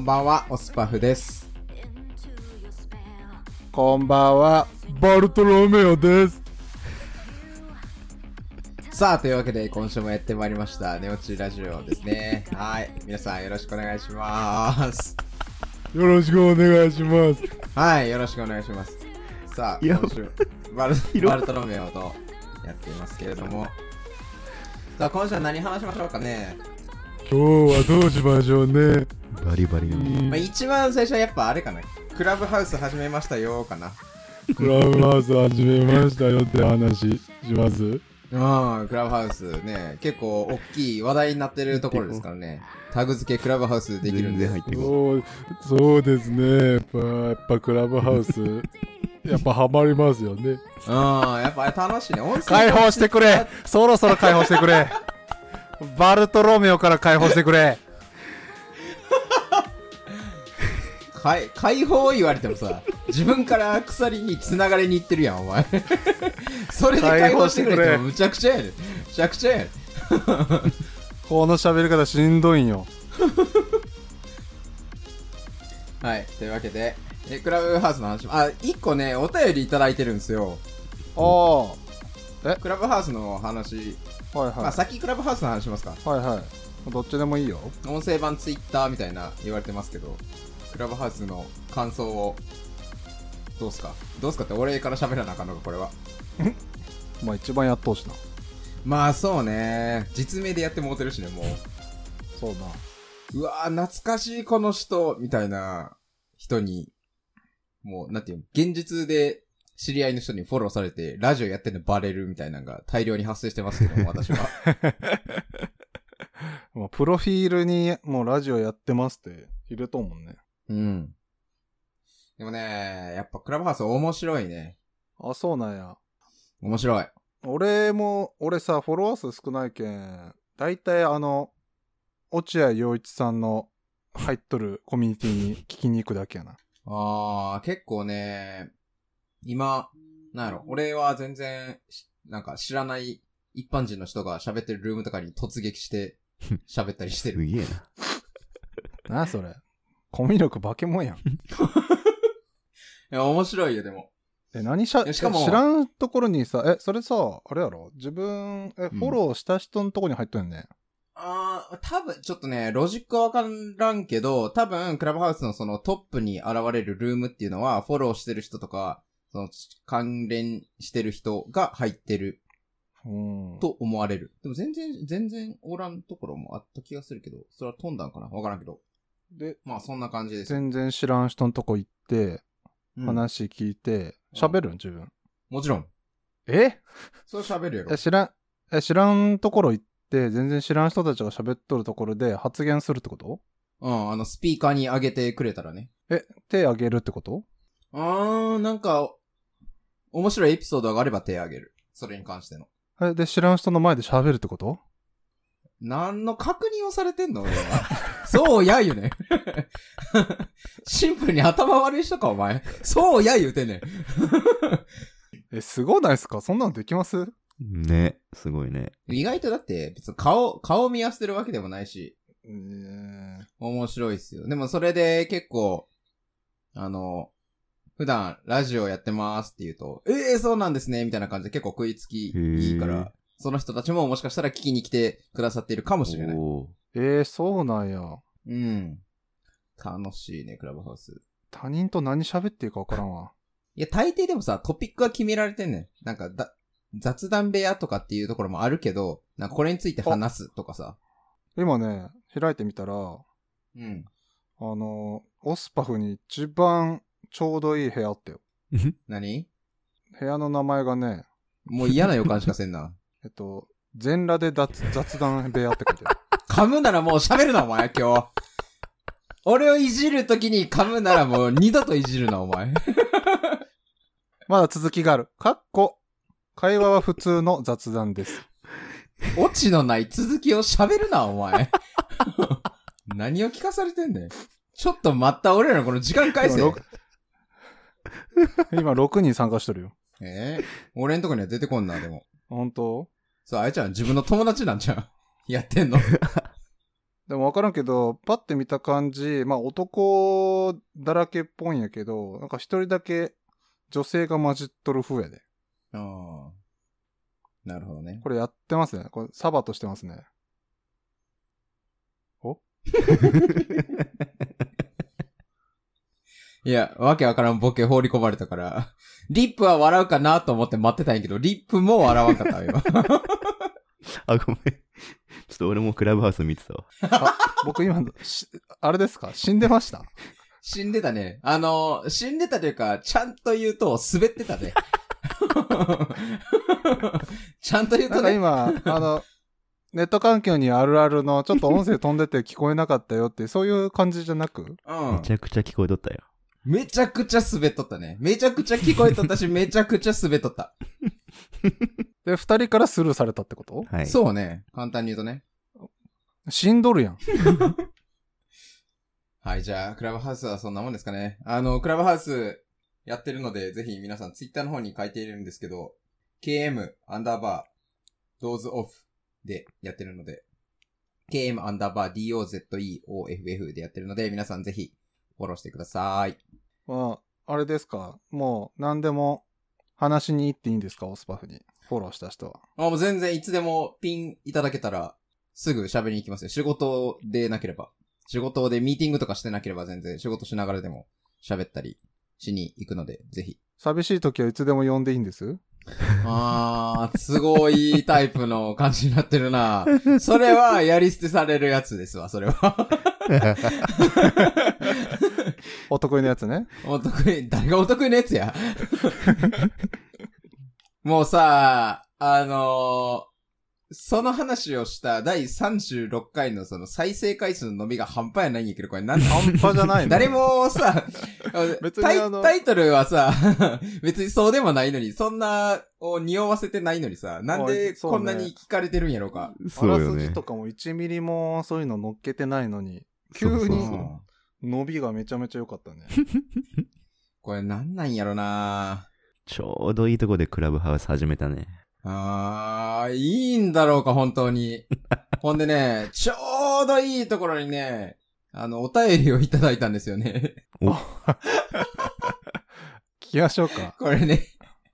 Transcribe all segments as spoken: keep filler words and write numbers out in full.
ばんは、オスパフです。 こんばんは、バルトロメオです。 さあ、というわけで今週もやってまいりましたネオチラジオですね。はい、皆さんよろしくお願いします。 よろしくお願いします。 はい、よろしくお願いします。さあ、今週バルバルトロメオとやっていますけれども、さあ今週は何話しましょうかね。 今日はどうしましょうね。 バリバリの、 まあ、一番最初はやっぱあれかな、クラブハウス始めましたよかな。 クラブハウス始めましたよって話します。 うん、クラブハウスね、結構大きい話題になってるところですからね。タグ付けクラブハウスできるんで入ってそう、そうですね。やっぱ、やっぱクラブハウスやっぱハマりますよね。 うん、やっぱ楽しいね。音声解放してくれ。そろそろ解放してくれ。バルトロメオから解放してくれ。 解解放言われてもさ、自分から鎖に繋がれに行ってるやんお前。それで解放してくれってもむちゃくちゃやで、むちゃくちゃやで。 この喋り方しんどいんよ。 はい、というわけでえクラブハウスの話も、あ、いっこねお便りいただいてるんですよ。 ああ、 えクラブハウスの話、 はいはい、 まあ、先クラブハウスの話しますか。 はいはい、どっちでもいいよ。 音声版ツイッターみたいな言われてますけど、クラブハウスの感想をどうすかどうすかって俺から喋らなあかんのかこれは。 まあ一番やっとうしな。 まあそうね、実名でやってもうてるしね、もう。 そうな。 うわー懐かしいこの人みたいな人に、もうなんていうの、現実で知り合いの人にフォローされてラジオやってんのバレるみたいなのが大量に発生してますけども、私は。 もうプロフィールにもうラジオやってますって入れとんもんね。 うん。でもね、やっぱクラブハウス面白いね。 あ、そうなんや。 面白い。 俺も、俺さ、フォロワー数少ないけん、だいたいあの、落合陽一さんの入っとるコミュニティに聞きに行くだけやな。 あー、結構ね、今、なんやろ、俺は全然、なんか知らない一般人の人が喋ってるルームとかに突撃して喋ったりしてる。 すげえな。 なあそれ。コミュ力化けもんやん。いや、面白いよ、でも。 え、何しゃ、 しかも知らんところにさ、え、それさ、あれやろ自分、え、フォローした人のところに入っとんね、 うん、あー、多分、ちょっとね、ロジックはわからんけど、多分、クラブハウスのそのトップに現れるルームっていうのは、フォローしてる人とか、その、関連してる人が入ってる。 うん。 と思われる。でも全然、全然おらんところもあった気がするけど、それは飛んだんかなわからんけど。 で、 まあそんな感じです。 全然知らん人のとこ行って、 うん、 話聞いて、喋るん自分。 もちろん。 えそれ喋るやろ。 え、知らん、え、知らんところ行って、全然知らん人たちが喋っとるところで発言するってこと？ うん、あの、スピーカーに上げてくれたらね。 え、手上げるってこと？ あー、なんか、面白いエピソードがあれば手上げる。それに関しての。 え、で、知らん人の前で喋るってこと？ 何の確認をされてんの俺は。そうや言うね。シンプルに頭悪い人かお前。そうや言うてんねん。 え、すごないっすか？そんなのできます？ ね、すごいね。 意外とだって別に顔、顔見合わせてるわけでもないし。 えー、 面白いっすよ。でもそれで結構、あの、普段ラジオやってますって言うと、ええー、そうなんですねみたいな感じで結構食いつきいいから、その人たちももしかしたら聞きに来てくださっているかもしれない。 えー、そうなんや。 うん。楽しいね、クラブハウス。 他人と何喋っていいか分からんわ。 いや、大抵でもさ、トピックは決められてんねん。なんかだ、雑談部屋とかっていうところもあるけど、なんかこれについて話すとかさ。 今ね、開いてみたら、 うん。 あの、オスパフに一番ちょうどいい部屋あったよ。 何？ 部屋の名前がね、 もう嫌な予感しかせんな。 えっと、全裸で雑雑談部屋って書いてある。 噛むならもう喋るな、お前、今日。俺をいじるときに噛むならもう二度といじるな、お前。 まだ続きがある。かっこ、会話は普通の雑談です。 オチのない続きを喋るな、お前。何を聞かされてんねん。ちょっと待った、俺らのこの時間返せ。 今ろくにん参加してるよ。 えー、俺んとこには出てこんな、でも。 本当？ そう、あいちゃん自分の友達なんじゃん。やってんの。 でもわからんけど、パッて見た感じ、まあ男だらけっぽいんやけど、なんか一人だけ女性が混じっとる風やで。 ああ。なるほどね。 これやってますね。これサバとしてますね。おいや、わけわからんボケ放り込まれたから、リップは笑うかなと思って待ってたんやけど、リップも笑わんかったよ。 あ、ごめん。ちょっと俺もクラブハウス見てたわ。 あ、僕今、しあれですか？死んでました？ 死んでたね。あの、死んでたというか、ちゃんと言うと滑ってたね。ちゃんと言うなんとね。 か今、あの、ネット環境にあるあるの、ちょっと音声飛んでて聞こえなかったよって、そういう感じじゃなく？ うんめちゃくちゃ聞こえとったよ。 めちゃくちゃ滑っとったね。めちゃくちゃ聞こえとったし、めちゃくちゃ滑っとった。 で、二人からスルーされたってこと？ はい。 そうね。簡単に言うとね。 死んどるやん。 はい、じゃあ、クラブハウスはそんなもんですかね。あの、クラブハウスやってるので、ぜひ皆さんツイッターの方に書いているんですけど、ケーエム アンダーバー、ドーズオフでやってるので、ケーエム アンダーバー ディーオーゼットイーオーエフエフ でやってるので、皆さんぜひフォローしてください。 まあ、あれですか？もう、何でも話しに行っていいんですか？オスパフに。フォローした人は。 あ、もう全然いつでもピンいただけたら、すぐ喋りに行きますよ。仕事でなければ。仕事でミーティングとかしてなければ全然仕事しながらでも喋ったりしに行くので、ぜひ。 寂しい時はいつでも呼んでいいんです？ あー、すごいタイプの感じになってるな。それはやり捨てされるやつですわ、それは。 お得意のやつね。 お得意、誰がお得意のやつや。もうさ、あのー、その話をしただいさんじゅうろっかいのその再生回数の伸びが半端やないんやけど、これなん半端じゃないの？ 誰もさ、 別にタイあのタイトルはさ、別にそうでもないのに、そんなを匂わせてないのにさ、なんでそうねこんなに聞かれてるんやろうか。 そうよねあらすじ。とかもいちミリもそういうの乗っけてないのに、急そうそうにそう伸びがめちゃめちゃ良かったね。 これなんなんやろな。 ちょうどいいとこでクラブハウス始めたね。 あー、いいんだろうか、本当に。ほんでね、ちょうどいいところにね、あの、お便りをいただいたんですよね。 お聞きましょうか。 これね。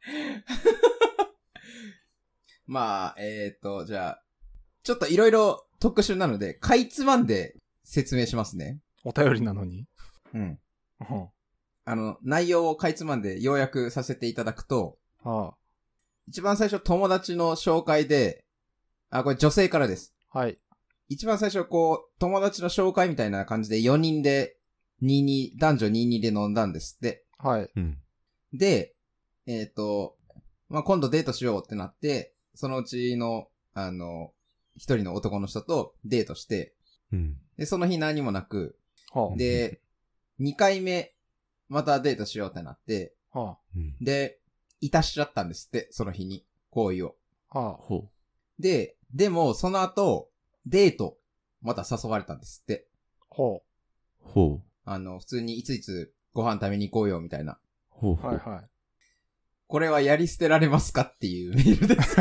まあ、えーと、じゃあ、ちょっといろいろ特殊なので、かいつまんで説明しますね。 お便りなのに。 うん。 うんあの、内容をかいつまんで要約させていただくと、 は一番最初友達の紹介で、あ、これ女性からです。 あ、はい。 一番最初こう、友達の紹介みたいな感じでよにんで、にに、男女ににで飲んだんですって。 はい。 うん。 で、えっ、と、まあ、今度デートしようってなって、そのうちの、あの、一人の男の人とデートして、 うん。 で、その日何もなく、 はで、にかいめ、またデートしようってなって、 あ、はうん。 で、いたしちゃったんですって、その日に、行為を。 あ、はあ。 ほで、でも、その後、デート、また誘われたんですって。 ほう。ほう。 あの、普通にいついつご飯食べに行こうよ、みたいな。 う。 ほうほう。 はいはい。 これはやり捨てられますかっていうメールです。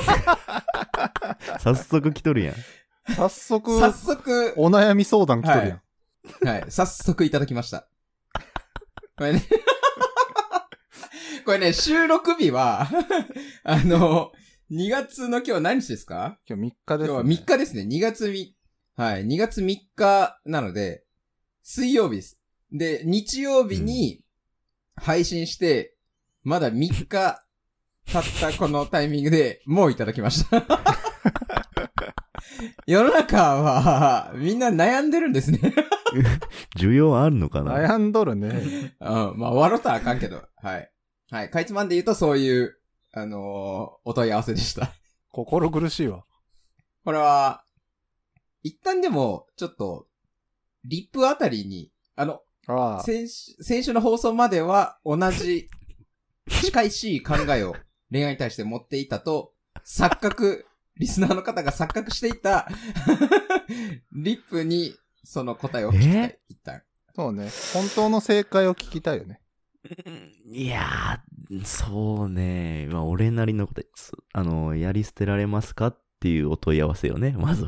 早速来とるやん。 早速、 早速、 お悩み相談来とるやん。 はい、早速いただきました。これね、これね、収録日は、あの、にがつの今日何日ですか？ 今日みっかです、ね。 今日はみっかですね。にがつみ、はい、にがつみっかなので、水曜日です。で、日曜日に配信して、まだみっか経ったこのタイミングでもういただきました。世の中はみんな悩んでるんですね。 需要あるのかな？ 悩んどるね。 うん、まあ、笑ったらあかんけど。はい。はい。かいつまんで言うとそういう、あのーお問い合わせでした。 心苦しいわ。 これは、一旦でも、ちょっと、リップあたりに、あの、 ああ。 先週、先週の放送までは同じ、近いしい考えを恋愛に対して持っていたと、錯覚、リスナーの方が錯覚していた、リップに、その答えを聞きたい。一旦。 そうね。本当の正解を聞きたいよね。 いやー、そうね。まあ、俺なりのこと、そあの、やり捨てられますかっていうお問い合わせよね、まずは。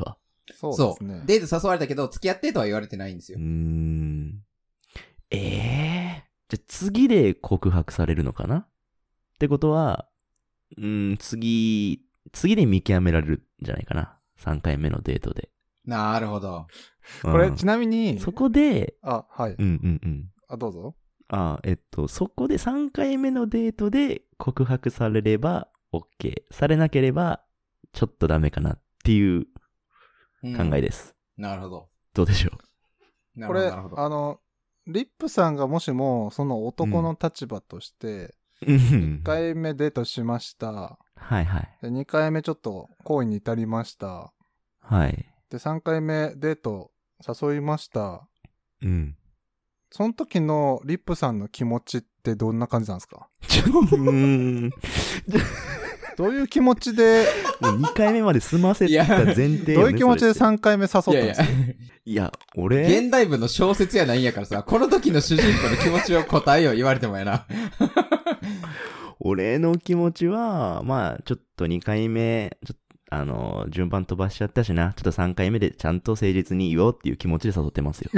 そうですね。 デート誘われたけど、付き合ってとは言われてないんですようー。ん。ええー。じゃあ次で告白されるのかなってことは、うーん、次、次で見極められるんじゃないかな。さんかいめのデートで。 なるほど。 これ、 うんちなみに、 そこで、 あ、はい。 うんうんうん。 あ、どうぞ。 あえっと、そこでさんかいめのデートで告白されれば OK。されなければ、ちょっとダメかなっていううん考えです。 なるほど。 どうでしょなこれ、 るほどなるほど。 あの、リップさんがもしも、その男の立場として、 う。うんいっかいめデートしました。 はいはい。 でにかいめちょっと行為に至りました。 はい。 で、さんかいめデート誘いました。 うん。 その時のリップさんの気持ちってどんな感じなんですか？ ちょ、うーん。 どういう気持ちで、 もうにかいめまで済ませた前提よね。 どういう気持ちでそれっさんかいめ誘ったんいやいやですか？、 いや、俺、 現代文の小説やないんやからさ、この時の主人公の気持ちを答えよう言われてもやな。 俺の気持ちは、まあ、ちょっとにかいめ、ちょっと、あの、順番飛ばしちゃったしな。ちょっとさんかいめでちゃんと誠実に言おうっていう気持ちで誘ってますよ。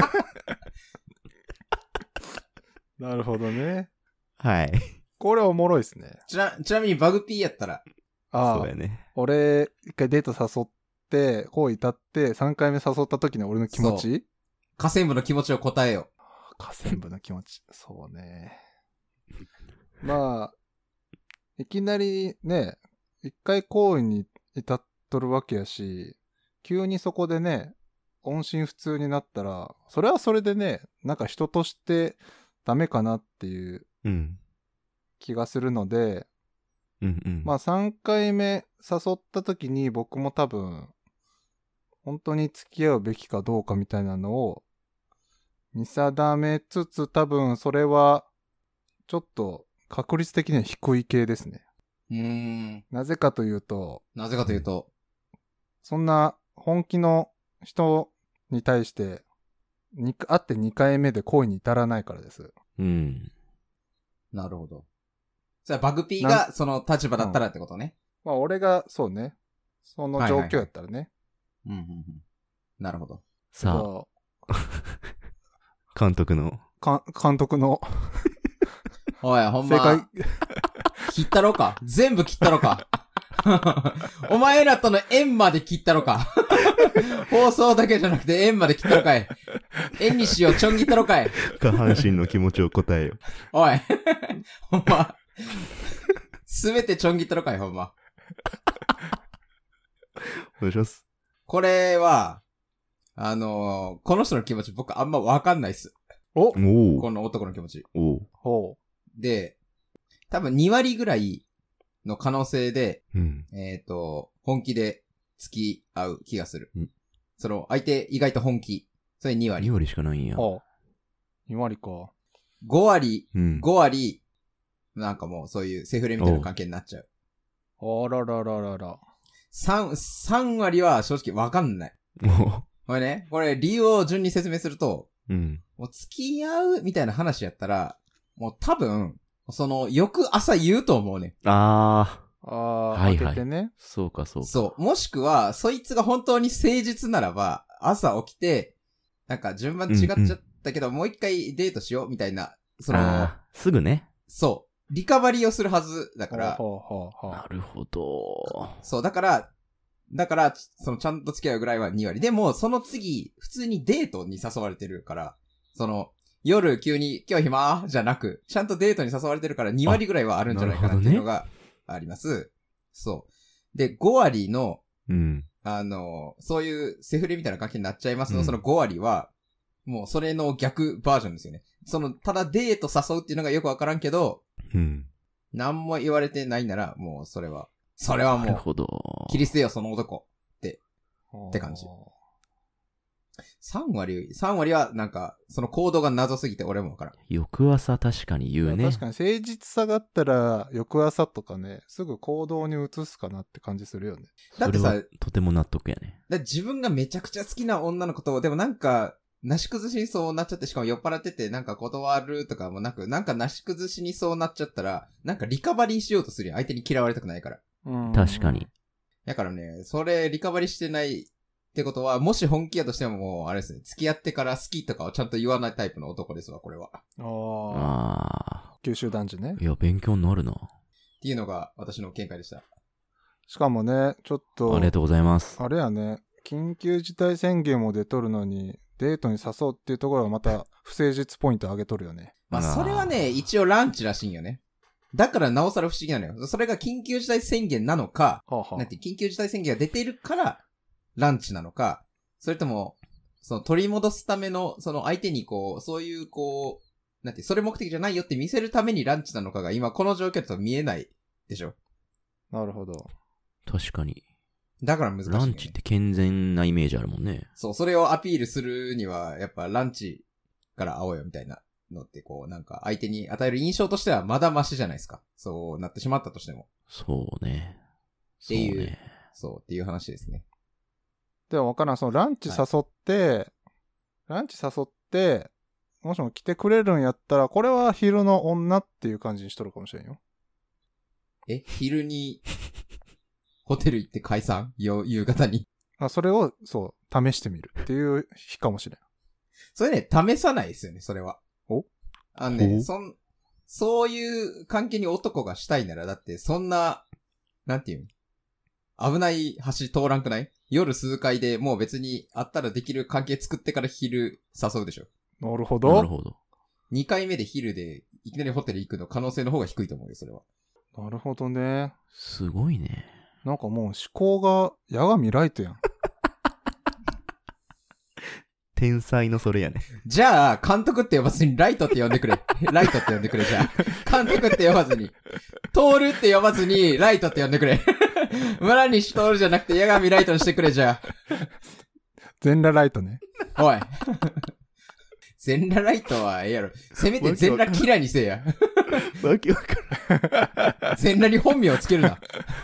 なるほどね。 はい。 これおもろいですね。 ちな、ちなみにバグピーやったら、 ああそうや、ね。 俺、一回デート誘って、行為至って、さんかいめ誘った時の俺の気持ち河川部の気持ちを答えよ河川部の気持ち。そうね。まあ、いきなりね、一回行為に至っとるわけやし、急にそこでね、音信不通になったら、それはそれでね、なんか人としてダメかなっていううん。 気がするので、 うんうん。 まあさんかいめ誘った時に僕も多分、本当に付き合うべきかどうかみたいなのを見定めつつ、多分それはちょっと確率的には低い系ですね。 う。うーん。 なぜかというと、 なぜかというと、 そんな本気の人に対してに会ってにかいめで行為に至らないからです。 うん。 なるほど。それはバグピーがその立場だったらってことね。 まあ俺がそうね、その状況やったらね。 うんうんうん。なるほど。 さあ、監督の。 か監督のおい、ほん正解、 ま、切ったろか。全部切ったろか。お前らとの縁まで切ったろか。放送だけじゃなくて縁まで切ったろかい。縁にしよう、ちょん切ったろかい。 下半身の気持ちを答えよ。 おい。ほんま。すべてちょん切ったろかい、ほんま。 お願いします。 これは、あのー、この人の気持ち僕あんまわかんないっす。 おおお。 この男の気持ち。 おお。 ほで、多分に割ぐらいの可能性で、 うん。 えっ、と、本気で付き合う気がする。 うんその、相手意外と本気。それに割。 に割しかないんや。 う。ほう。に割か。 ご割、 うん。 ご割、なんかもうそういうセフレみたいな関係になっちゃう。 あららららら。 さん、さん割は正直わかんない。 もこれね、これ理由を順に説明すると、 う。うん。 もう付き合うみたいな話やったら、もう多分、その、翌朝言うと思うね。 あー。 ああ、 はいはい開けてね。 そうかそうか。 そう。もしくは、そいつが本当に誠実ならば、朝起きて、なんか順番違っちゃったけど、もう一回デートしようみたいな、その、 あーすぐね。 そう。リカバリーをするはずだから、 ほうほうほうほうなるほど。 そう、だから、だから、その、ちゃんと付き合うぐらいはに割。でも、その次、普通にデートに誘われてるから、その、夜急に、今日暇じゃなく、ちゃんとデートに誘われてるからに割ぐらいはあるんじゃないかなっていうのがあります。そう。で、ご割の、 うん。 あの、そういうセフレみたいな関係になっちゃいますの、 うんそのご割は、もうそれの逆バージョンですよね。その、ただデート誘うっていうのがよくわからんけど、 うん。 何も言われてないなら、もうそれは、それはもう、 なるほど。 切り捨てよ、その男。 ほうって感じさん割、さん割はなんか、その行動が謎すぎて俺もわからん。 翌朝確かに言うね。 確かに誠実さがあったら、翌朝とかね、すぐ行動に移すかなって感じするよね。 だってさ、 それはとても納得やね。 だって自分がめちゃくちゃ好きな女の子と、でもなんか、なし崩しにそうなっちゃって、しかも酔っ払ってて、なんか断るとかもなく、なんかなし崩しにそうなっちゃったら、なんかリカバリーしようとするよ。相手に嫌われたくないから。 うん確かに。。 だからね、それリカバリーしてないってことは、もし本気やとしてももう、あれですね、付き合ってから好きとかをちゃんと言わないタイプの男ですわ、これは。っああ。 あ九州男児ねあ。。いや、勉強になるな。 ていうのが私の見解でした。 しかもね、ちょっと、 ありがとうございます。 あれやね、緊急事態宣言も出とるのに、デートに誘うっていうところがまた不誠実ポイント上げとるよね。 まあ、 あーそれはね、一応ランチらしいんよね。だからなおさら不思議なのよ。それが緊急事態宣言なのか、 はあ、はなんて緊急事態宣言が出ているから、ランチなのか、それとも、その取り戻すための、その相手にこう、そういうこう、なんて、それ目的じゃないよって見せるためにランチなのかが今この状況だと見えないでしょ。 なるほど。 確かに。 だから難しい、ね。 ランチって健全なイメージあるもんね。 そう、それをアピールするには、やっぱランチから会おうよみたいなのってこう、なんか相手に与える印象としてはまだマシじゃないですか。そうなってしまったとしても。 そうね。 っていうそうね。 そうっていう話ですね。 でもわからん、そのランチ誘って、ランチ誘って、もしも来てくれるんやったら、これは昼の女っていう感じにしとるかもしれんよ。 え、昼に、ホテル行って解散よ夕方に。 あ、それを、そう、試してみるっていう日かもしれん。 それね、試さないですよね、それは。 おあのね、 おそん、そういう関係に男がしたいなら、だってそんな、なんていうの危ない橋通らんくない夜数回でもう別にあったらできる関係作ってから昼誘うでしょ。 なるほなるど。 ほど。 にかいめで昼でいきなりホテル行くの可能性の方が低いと思うよ、それは。 なるほどね。 すごいね。 なんかもう思考が矢神ライトやん。 天才のそれやね。 じゃあ、監督って呼ばずにライトって呼んでくれ。ライトって呼んでくれ、じゃあ。監督って呼ばずに。通るって呼ばずに、ライトって呼んでくれ。村西通るじゃなくて、矢神ライトにしてくれ、じゃ全裸ライトね。 あ。おい。全裸ライトはええやろ。せめて全裸キラにせえや。 わけわからん。 全裸に本名をつけるな。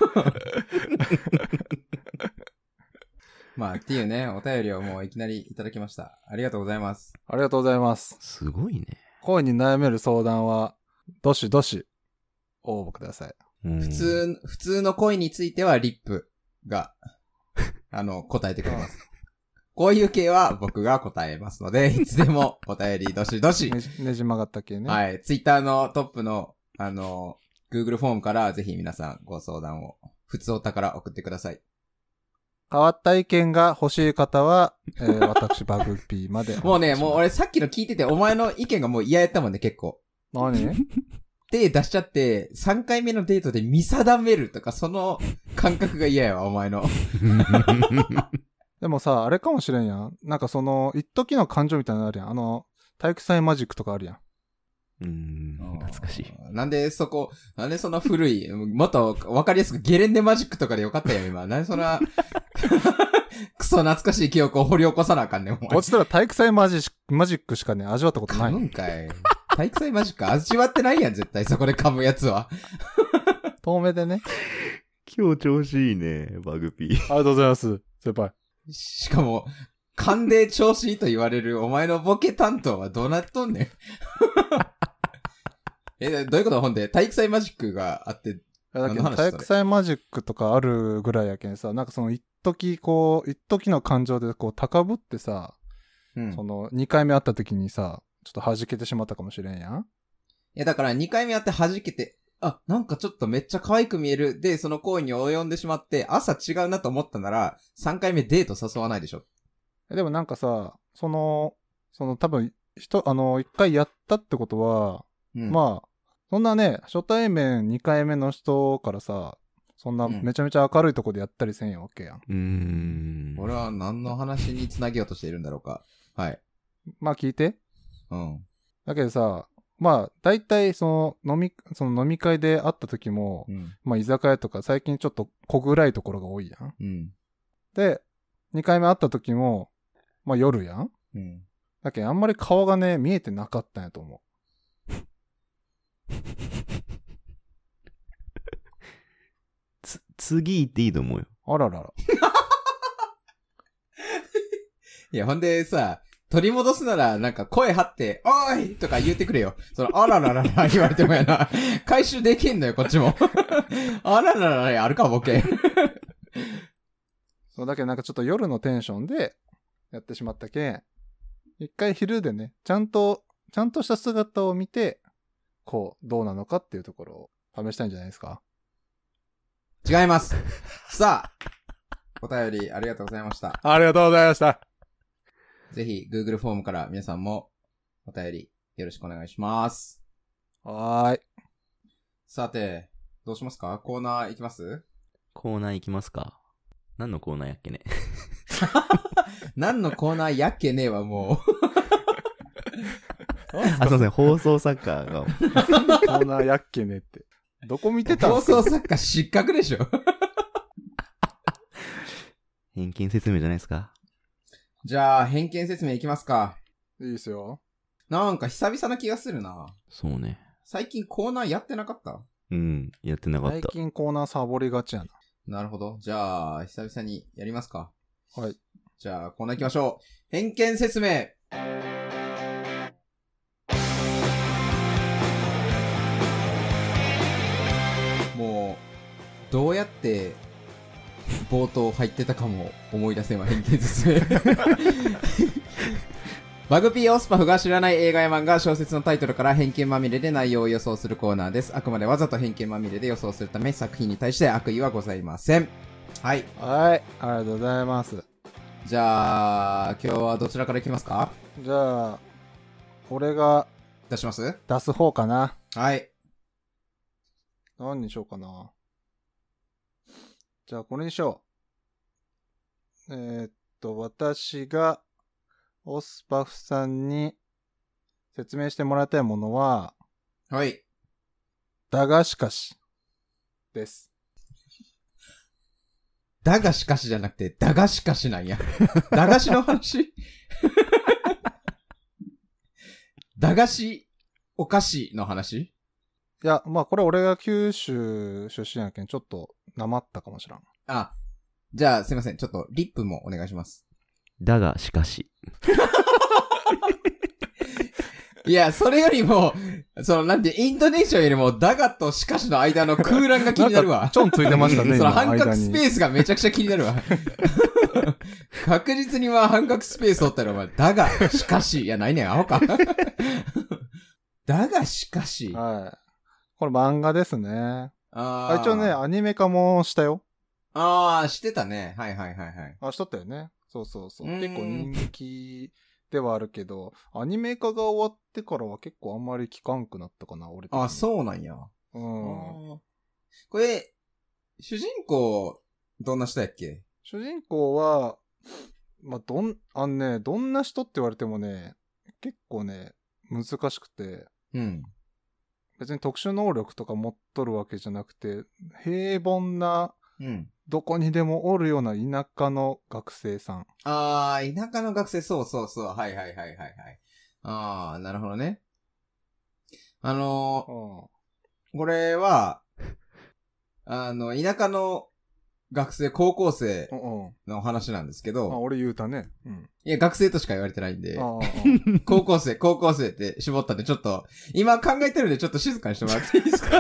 まあ、っていうね、お便りをもういきなりいただきました。ありがとうございます。 ありがとうございます。 すごいね。 恋に悩める相談は、どしどし、応募ください。 うん普通、普通の恋についてはリップが、あの、答えてくれます。こういう系は僕が答えますので、いつでもお便りどしどし。 ねじねじ曲がった系ね。 はい。ツイッターのトップの、あの、Google フォームからぜひ皆さんご相談を、普通お宝送ってください。 変わった意見が欲しい方は、えー、私、バグピーまで。 もうね、もう俺さっきの聞いてて、お前の意見がもう嫌やったもんね、結構。 何手出しちゃって、さんかいめのデートで見定めるとか、その感覚が嫌やわ、お前の。 でもさ、あれかもしれんやん。なんかその、一時の感情みたいなのあるやん。あの、体育祭マジックとかあるやん。 うん。懐かしい。 なんでそこ、なんでそんな古い、もっとわかりやすくゲレンデマジックとかでよかったよ、今。なんでそんな、クソ懐かしい記憶を掘り起こさなあかんねん、お前。 こっちとら体育祭マジック、マジックしかね、味わったことない。 噛むんかい。体育祭マジック味わってないやん、絶対。そこで噛むやつは。 遠目でね。 今日調子いいね、バグピー。 ありがとうございます。先輩。 しかも、勘で調子いいと言われるお前のボケ担当はどうなっとんねん。え、どういうことほんで、体育祭マジックがあって、 いやだけど何の話体育祭マジックとかあるぐらいやけんさ、なんかその一時こう、一時の感情でこう高ぶってさ、 うん。 その二回目会った時にさ、ちょっと弾けてしまったかもしれんやん。 いや、だからにかいめやって弾けて、あ、なんかちょっとめっちゃ可愛く見える。で、その行為に及んでしまって、朝違うなと思ったなら、さんかいめデート誘わないでしょ。 でもなんかさ、その、その多分、人、あの、一回やったってことは、 うん。 まあ、そんなね、初対面にかいめの人からさ、そんなうんめちゃめちゃ明るいとこでやったりせんやわけやん。 うーん。 俺は何の話につなげようとしているんだろうか。はい。 まあ聞いて。 うん。 だけどさ、まあ、大体その飲み、その飲み会で会った時も、 うん。 まあ居酒屋とか最近ちょっと小暗いところが多いやん。 うん。 で、にかいめ会った時も、まあ夜やん。 うん。 だけどあんまり顔がね、見えてなかったんやと思つ、次行っていいと思うよ。 う。あららら。 いや、ほんでさ、取り戻すなら、なんか声張って、おーいとか言ってくれよ。その、あらららら言われてもやな。回収できんのよ、こっちも。あららららあるか、ボケ。 そうだけどなんかちょっと夜のテンションでやってしまったけん、一回昼でね、ちゃんと、ちゃんとした姿を見て、こう、どうなのかっていうところを試したいんじゃないですか。 違います。さあ、お便りありがとうございました。 ありがとうございました。 ぜひ Google フォームから皆さんもお便りよろしくお願いします。 はーい。 さて、どうしますか？コーナー行きます？ コーナー行きますか。何のコーナーやっけね。 何のコーナーやっけねえわ、もう。 あ、すいません、放送作家が。 コーナーやっけねって。どこ見てたん放ですか？ 送作家失格でしょ。 偏見説明じゃないですか。 じゃあ、偏見説明いきますか。 いいですよ。 なんか久々な気がするな。 そうね。 最近コーナーやってなかった？ うん、やってなかった。 最近コーナーサボりがちやな。 なるほど。じゃあ、久々にやりますか。 はい。 じゃあ、コーナー行きましょう。偏見説明。もう、どうやって冒頭入ってたかも思い出せんわ、偏見説明。バグピーオスパフが知らない映画や漫画、小説のタイトルから偏見まみれで内容を予想するコーナーです。あくまでわざと偏見まみれで予想するため、作品に対して悪意はございません。はい。 はい。ありがとうございます。 じゃあ、今日はどちらからいきますか？ じゃあ、俺が出します？ 出す方かな。 はい。 何にしようかな。じゃあ、これにしよう。えー、っと、私が、オスパフさんに説明してもらいたいものは、 はい。 だがしかし、です。 だがしかしじゃなくて、だがしかしなんや。だがしの話だがし、お菓子の話？ いや、まあこれ俺が九州出身やけん、ちょっとなまったかもしらん。 あ、じゃあすいません。ちょっとリップもお願いします。 だがしかし。 いや、それよりも、その、なんて、イントネーションよりも、だがとしかしの間の空欄が気になるわ。 ちょんついてましたね、 その今半角間にスペースがめちゃくちゃ気になるわ。確実には半角スペースおったら、お前、だが、しかし、いや、ないねん、アホか。だがしかし。 はい。これ漫画ですね。 ああ、一応ね、アニメ化もしたよ。 ああ、してたね。はいはいはいはい。 あ、しとったよね。そうそうそう。 うーん結構人気ではあるけど、アニメ化が終わってからは結構あんまり聞かんくなったかな、俺的に。 あ、そうなんや。 う。うん。 あーこれ、主人公、どんな人やっけ？ 主人公は、まあ、どん、あのね、どんな人って言われてもね、結構ね、難しくて、 うん。 別に特殊能力とか持っとるわけじゃなくて、平凡な、 うん。 どこにでもおるような田舎の学生さん。 あー、田舎の学生、そうそうそう。はいはいはいはいはい。あー、なるほどね。あのうん。 ー、これは、あの、田舎の学生、高校生うんうん。 の話なんですけあ、 ど、 俺言うたね。うん。 いや、学生としか言われてないんで、 ああ、 高校生、高校生って絞ったんで、ちょっと、今考えてるんで、ちょっと静かにしてもらっていいですか？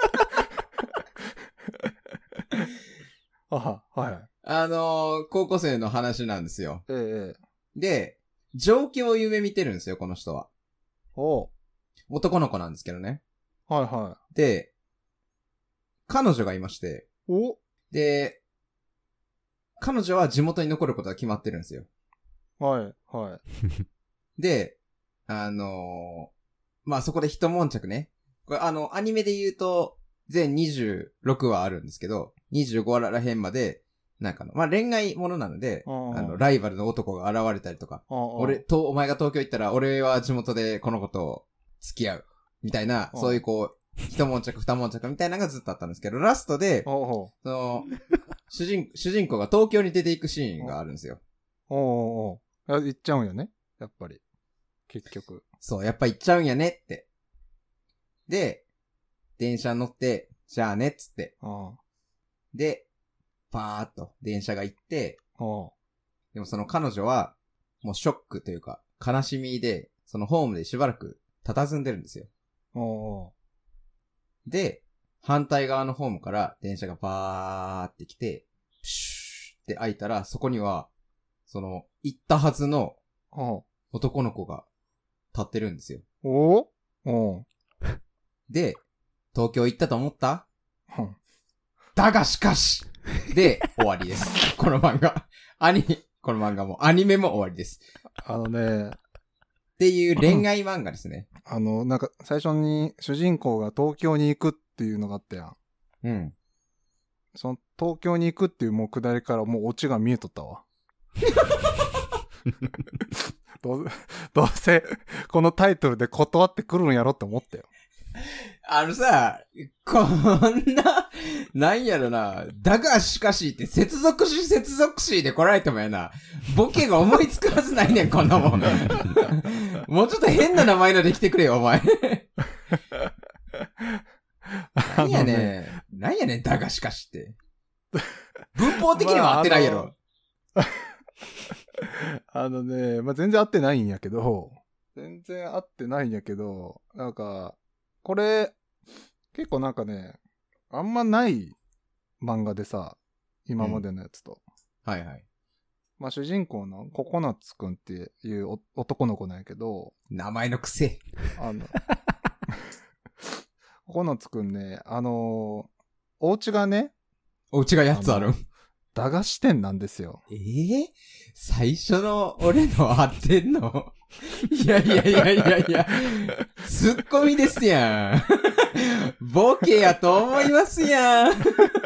あは、はい。 あのー、高校生の話なんですよ。 ええ、ええ。 で、上京を夢見てるんですよ、この人は。 おう。 男の子なんですけどね。 はいはで、彼女がいまして、 い。おで、彼女は地元に残ることが決まってるんですよ。 はい、はい。 で、あのー、まあ、そこで一悶着ね。これあの、アニメで言うと、全にじゅうろくわあるんですけど、にじゅうごわらへんまで、なんかの、まあ、恋愛ものなので、 ああの、ライバルの男が現れたりとか、 ああ俺、と、お前が東京行ったら、俺は地元でこの子と付き合う。みたいな、 あそういうこう、一悶着二悶着みたいなのがずっとあったんですけど、ラストで、 おうおうその、主人、主人公が東京に出ていくシーンがあるんですよ。 おうおうおう。あ、行っちゃうんよね。やっぱり。結局。 そう、やっぱ行っちゃうんやねって。で、電車乗って、じゃあねっつって。 あで、パーっと電車が行って、 あ。おう。 でもその彼女は、もうショックというか、悲しみで、そのホームでしばらく佇んでるんですよ。 おうおう。 で、反対側のホームから電車がバーって来て、プシューっって開いたら、そこには、その、行ったはずのは男の子が立ってるんですよ。 あ、おおで、東京行ったと思った？ うんだがしかしで、終わりです。この漫画。アニメ、この漫画も、アニメも終わりです。 あのね、 っていう恋愛漫画ですね。 あの、なんか、最初に主人公が東京に行くっていうのがあったやん。 うん。 その、東京に行くっていうもう下りからもうオチが見えとったわ。どう、どうせ、このタイトルで断ってくるんやろって思ったよ。 あのさ、こんな、なんやろな、だがしかしって接続詞接続詞で来られてもやな、ボケが思いつくはずないねん、こんなもん。もうちょっと変な名前ので来てくれよ、お前。なんやねん、なんやねん、だがしかしって。文法的には合ってないやろ。 まあ、あのね、まあ、全然合ってないんやけど、全然合ってないんやけど、なんか、これ、結構なんかね、あんまない漫画でさ、今までのやつと。 うん、はいはい。 まあ主人公のココナッツくんっていう男の子なんやけど、 名前の癖。 あの、ココナッツくんね、あの、お家がね、 お家がやつあるん？ 駄菓子店なんですよ。 ええー、最初の俺の合ってんの？いやいやいやいやいや、ツッコミですやん。ボケやと思いますやん。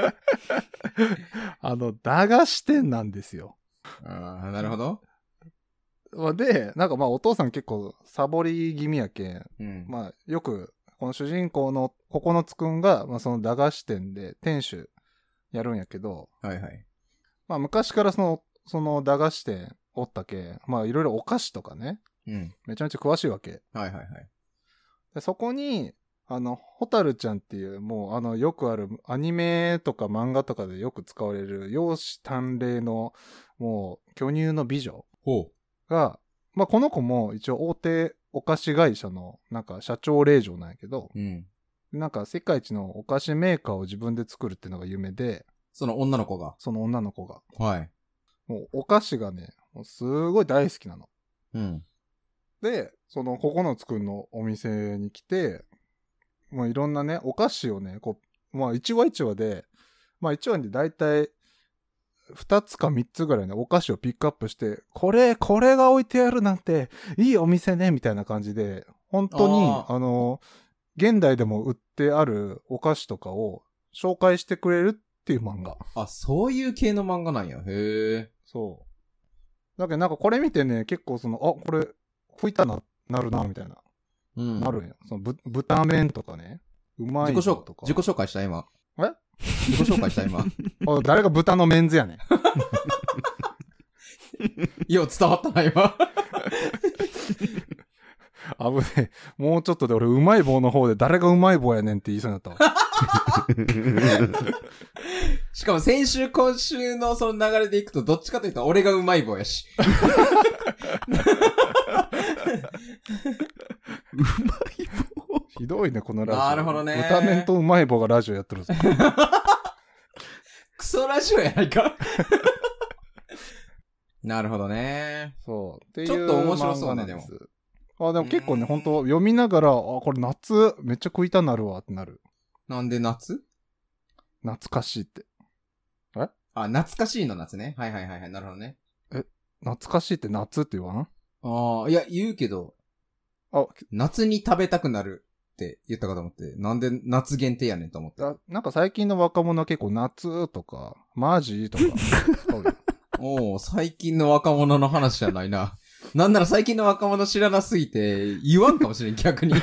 あの、駄菓子店なんですよ。 ああ、なるほど。 で、なんかまあお父さん結構サボり気味やけん、 うん、 まあよくこの主人公のココナッツくんが、まあその駄菓子店で店主やるんやけど、 はいはい。 まあ昔からその、その駄菓子店おったけん、まあいろいろお菓子とかね、 うん。 めちゃめちゃ詳しいわけ。 はいはいはい。 でそこに、あの、ホタルちゃんっていう、もうあの、よくあるアニメとか漫画とかでよく使われる、容姿端麗の、もう巨乳の美女ほが、まあこの子も一応大手お菓子会社のなんか社長令嬢なんやけど、 う。うん。 なんか世界一のお菓子メーカーを自分で作るっていうのが夢で、 その女の子が。 その女の子が。 はい。 もうお菓子がね、もうすごい大好きなの。 うん。 で、そのココナッツくんのお店に来て、もういろんなね、お菓子をね、こう、まあ一話一話で、まあ一話にだいたい二つか三つぐらいね、お菓子をピックアップして、これ、これが置いてあるなんて、いいお店ね、みたいな感じで、本当に、 あーあの、現代でも売ってあるお菓子とかを紹介してくれるっていう漫画。 あ、そういう系の漫画なんや。へえ。 そう。だけどなんかこれ見てね、結構その、あ、これ、食いたな、なるな、みたいな。 うん。 なるんよ。そのぶ、豚麺とかね。うまい自己紹のとか。 自己紹介した今。 え自己紹介した今。 あ誰が豚のメンズやねん。 よう伝わったな今。 危ねえ。もうちょっとで俺、うまい棒の方で誰がうまい棒やねんって言いそうになったわ。 しかも先週今週のその流れでいくとどっちかというと俺がうまい棒やし。 うまい棒。 ひどいね、このラジオ。 なるほどね豚麺とうまい棒がラジオやってるぞ。 クソラジオやないか。なるほどね。 そう。っていうちょっと面白そうね漫画なんです。あ、でも結構ね、本当読みながら、あ、これ夏、めっちゃ食いたなるわってなる。 なんで夏？ 懐かしいって。 あ、懐かしいの夏ね。はいはいはいはい。なるほどね。 懐かしいって夏って言わん？ ああ、いや、言うけど、 あ、 夏に食べたくなるって言ったかと思って、なんで夏限定やねんと思って。 あなんか最近の若者は結構夏とか、マジとか使うよ。 おお、最近の若者の話じゃないな。なんなら最近の若者知らなすぎて、言わんかもしれん、逆に。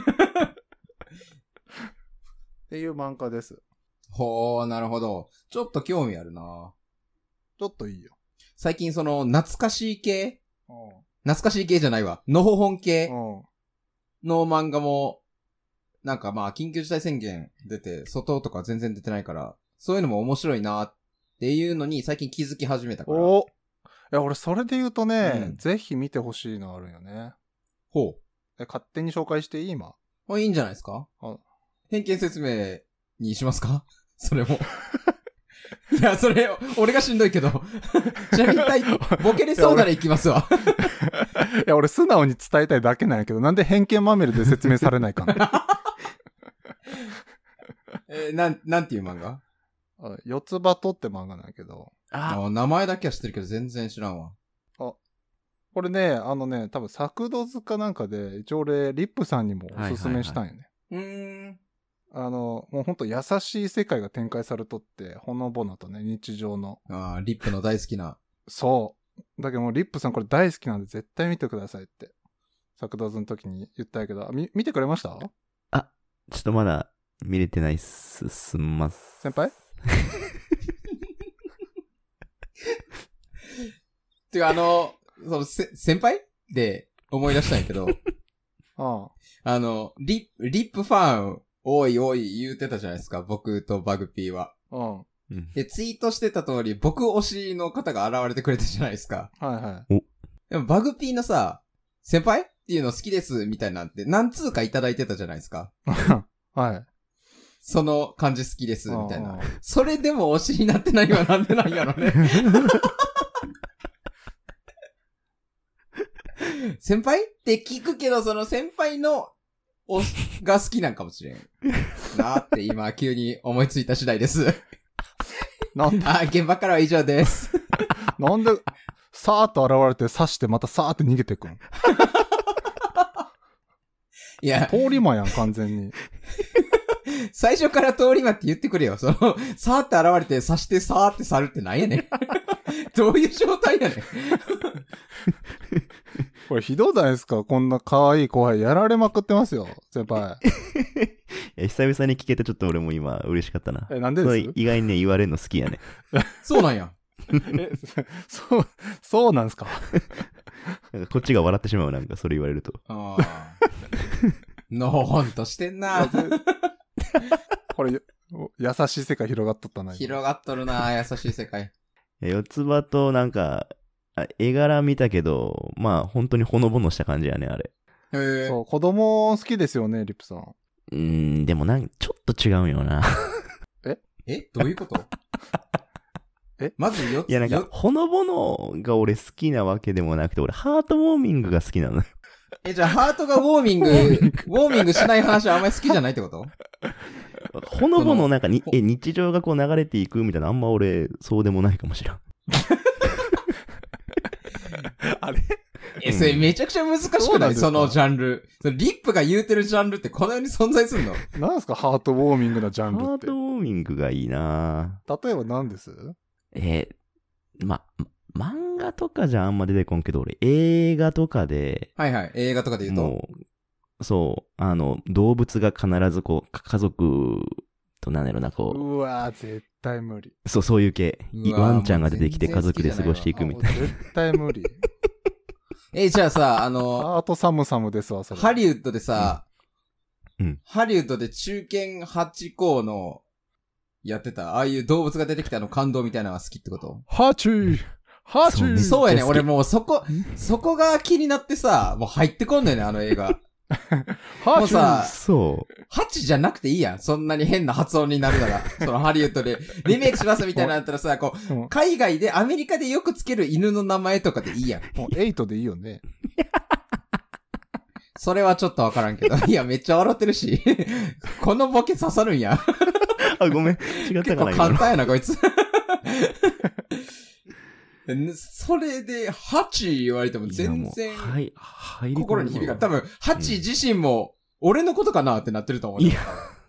っていう漫画です。 ほー、なるほど。ちょっと興味あるな。 ちょっといいよ。 最近その、懐かしい系う懐かしい系じゃないわ。のほほん系ん。うん。 の漫画も、なんかまあ、緊急事態宣言出て、外とか全然出てないから、そういうのも面白いなっていうのに最近気づき始めたから。 おいや、俺それで言うとね、 うんぜひ見てほしいのあるんよね。 ほえ、勝手に紹介していい今。 う。まあいいんじゃないですか？ あ偏見説明にしますか？それも。 いや、それ、俺がしんどいけど。じゃあ一体、ボケれそうなら行きますわ。 いや、俺素直に伝えたいだけなんやけど、なんで偏見まみれで説明されないかな。 えー、なん、なんていう漫画？ 四つ葉とって漫画なんやけど。 ああ、名前だけは知ってるけど全然知らんわ。 あ、これね、あのね、多分作土図かなんかで、一応俺、リップさんにもおすすめしたんよね。 うーん。 あの、もうほんと優しい世界が展開されとって、ほのぼのとね、日常の。 ああ、リップの大好きな。 そう。だけどもうリップさんこれ大好きなんで絶対見てくださいって。作土図の時に言ったんやけど、み、見てくれました？ あ、ちょっとまだ見れてないっす。すんます。 先輩てかあの、そのせ、先輩で思い出したんやけど、 ああの、リップ、リップファン、多い多い言うてたじゃないですか、僕とバグピーは。 あ。うん。 で、ツイートしてた通り、僕推しの方が現れてくれたじゃないですか。 はいはい。 でもバグピーのさ、先輩っていうの好きですみたいなんて何通かいただいてたじゃないですか。 はい。 その感じ好きですみたいな。 ああそれでも推しになってないのはなんでなんやろね。先輩って聞くけど、その先輩の推しが好きなんかもしれん。なーって今急に思いついた次第です。 なんで、 あ、現場からは以上です。 なんで、さーっと現れて刺してまたさーって逃げてくん？ いや、 通り魔やん、完全に。 最初から通り魔って言ってくれよ。その、さーって現れて刺してさーって去るってなんやねん。どういう状態やねん。 これひどいじゃないですか。こんな可愛い後輩やられまくってますよ、先輩。 いや久々に聞けてちょっと俺も今嬉しかったな。 え、なんでです？ 意外にね、言われるの好きやね。 そうなんや。 え、そう、そうなんすか。 なんかこっちが笑ってしまう、なんかそれ言われると。 ああ。のほんとしてんな。 これ、優しい世界広がっとったな。 広がっとるな、優しい世界。 四つ葉となんか、あ絵柄見たけど、まあ本当にほのぼのした感じやね、あれ。 へえ。 そう、子供好きですよね、リップさん。 うーん、でもなんかちょっと違うんよな。 えどういうことえまずよつ、 いやなんかよ、 ほのぼのが俺好きなわけでもなくて、俺ハートウォーミングが好きなの。 え、じゃあハートがウォーミング、ウォーミングしない話はあんまり好きじゃないってこと？ ほのぼのなんかにえ日常がこう流れていくみたいなあんま俺そうでもないかもしれん。 あれえ、それめちゃくちゃ難しくない？ そうなんですかそのジャンル。そのリップが言うてるジャンルってこの世に存在するの？ なんすか、ハートウォーミングなジャンルってハート。ウォーミングがいいな例えば何です？ えー、ま、ま漫画とかじゃあんま出てこんけど、俺映画とかで、 はいはい。映画とかで言うと。 もう、そう、あの、動物が必ずこう、か家族となんやろな、こうわー、絶対無理。 う、そう、そういう系。 うわーワンちゃんが出てきてもう全然家族で過ごしていくみたいな。 あ絶対無理。 え、じゃあさ、あの、 ハートサムサムですわ、それ。 ハリウッドでさ、 うんうんハリウッドで中堅八校のやってた、ああいう動物が出てきたの感動みたいなのが好きってこと？ ハチーハチーそうねそうやね。 めっちゃ好き俺もうそこ、そこが気になってさ、もう入ってこんねんね、あの映画。 ハチーもうさそう。 ハチじゃなくていいやん。そんなに変な発音になるなら。そのハリウッドでリメイクしますみたいなのだったらさ、こう、 も海外でアメリカでよくつける犬の名前とかでいいやん。 う、もうエイトでいいよね。 それはちょっとわからんけど。いや、めっちゃ笑ってるし。このボケ刺さるんや。 あ、ごめん。違った結構かな、今の。 簡単やな、こいつ。それで、ハチ言われても全然いやもうはい、入り込む心に響かない。多分、ハチ自身も、俺のことかなってなってると思う。 いや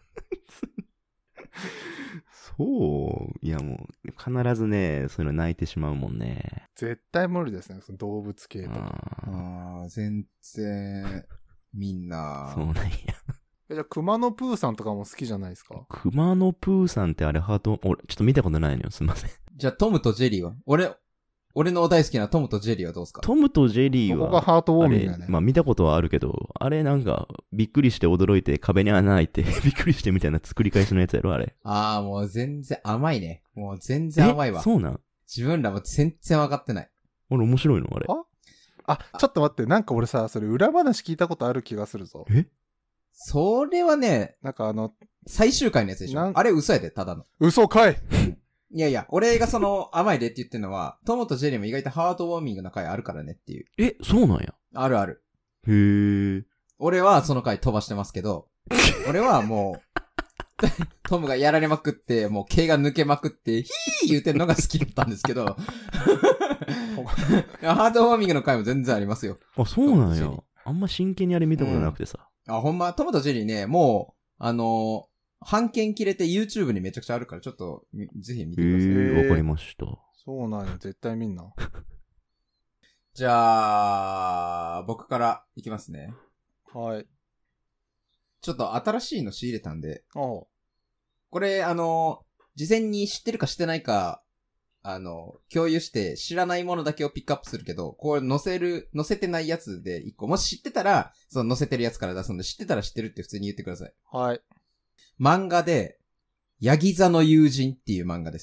そう。いやもう、必ずね、そういうの泣いてしまうもんね。 絶対無理ですね、その動物系とか。 あああ、全然、みんな。 そうなんや。 えじゃあ、熊野プーさんとかも好きじゃないですか？ 熊野プーさんってあれハート、俺、ちょっと見たことないのよ。すいません。 じゃあ、トムとジェリーは俺、俺の大好きなトムとジェリーはどうすか？ トムとジェリーこは、 こがハートウォあーミングだね。 れまあ見たことはあるけど、あれなんか、びっくりして驚いて壁に穴開いて、びっくりしてみたいな作り返しのやつやろ、あれ。 ああ、もう全然甘いね。もう全然甘いわ。 えそうなん自分らも全然分かってない。 俺面白いのあれ。 ああ、ちょっと待って、なんか俺さ、それ裏話聞いたことある気がするぞ。 えそれはね、 なんかあの、 最終回のやつでしなんょ？あれ嘘やで、ただの。 嘘かいいやいや、俺がその甘いでって言ってるのは、トムとジェリーも意外とハートウォーミングな回あるからねっていう。 え、そうなんや。 あるある。 へー。 俺はその回飛ばしてますけど、俺はもう、トムがやられまくって、もう毛が抜けまくって、ヒー言うてんのが好きだったんですけど、いやハートウォーミングの回も全然ありますよ。 あ、そうなんや。あんま真剣にあれ見たことなくてさ。 うん、あ、ほんま、トムとジェリーね、もう、あのー、半券切れて YouTube にめちゃくちゃあるから、ちょっと、ぜひ見てください。 へー、わかりました。 そうなんや、絶対見んな。 じゃあ、僕からいきますね。 はい。 ちょっと新しいの仕入れたんで、 おう。 これ、あの、事前に知ってるか知ってないか、あの、共有して知らないものだけをピックアップするけど、こう載せる、載せてないやつで一個、もし知ってたら、その載せてるやつから出すので、知ってたら知ってるって普通に言ってください。 はい。 漫画で、ヤギ座の友人っていう漫画です。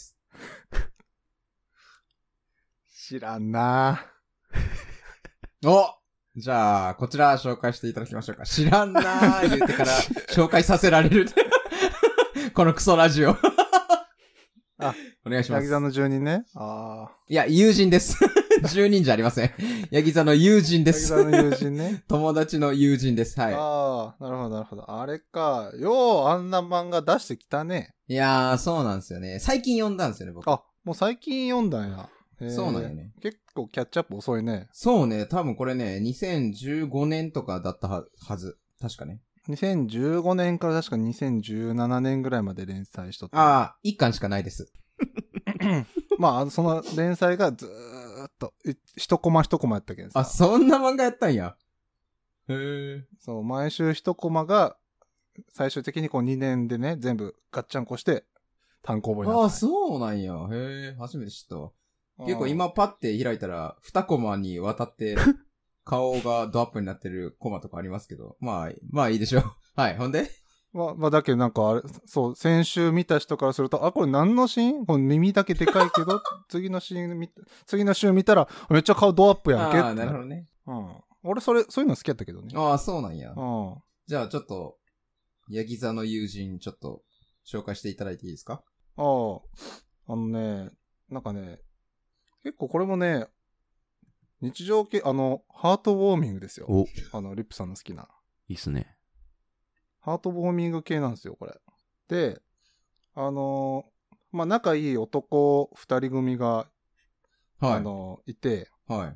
知らんなおじゃあ、こちら紹介していただきましょうか。知らんなー言ってから紹介させられる。このクソラジオ。 あ、 お願いします。 ヤギ座の住人ね。ああ。 いや、友人です。住人じゃありません。ヤギ座の友人です。 ヤギ座の友人ね。 友達の友人です。はい。 ああ、なるほど、なるほど。あれか。よう、あんな漫画出してきたね。 いやー、そうなんですよね。最近読んだんですよね、僕。 あ、もう最近読んだんや。 そうなんよね。 結構キャッチアップ遅いね。 そうね、多分これね、にせんじゅうごねんとかだったはず。確かね。 にせんじゅうごねんから確かにせんじゅうななねんぐらいまで連載しとった。 ああ、一巻しかないです。 まあ、その連載がずーっと、一コマ一コマやったけんさ。 あ、そんな漫画やったんや。へー。 そう、毎週一コマが、最終的にこうにねんでね、全部ガッチャンコして、単行本になった。 ああ、そうなんや。へえ、初めて知ったわ。結構今パッて開いたら、二コマにわたって、顔がドアップになってるコマとかありますけど。まあ、まあいいでしょう。はい、ほんでまあ、まあ、だけどなんかあれ、そう、先週見た人からすると、あ、これ何のシーンこの耳だけでかいけど、次のシーン見、次の週見たら、めっちゃ顔ドアップやんけ。 ああ、なるほどね。 うん。俺、それ、そういうの好きやったけどね。 ああ、そうなんや。 うん。 じゃあちょっと、ヤギ座の友人、ちょっと、紹介していただいていいですか？ ああ、あのね、なんかね、結構これもね、日常系、あの、ハートウォーミングですよ。 お、 あの、リップさんの好きな。 いいっすね。 ハートウォーミング系なんですよ、これ。で、あのー、まあ、仲いい男二人組が、 はい。 あのー、いて、 はい。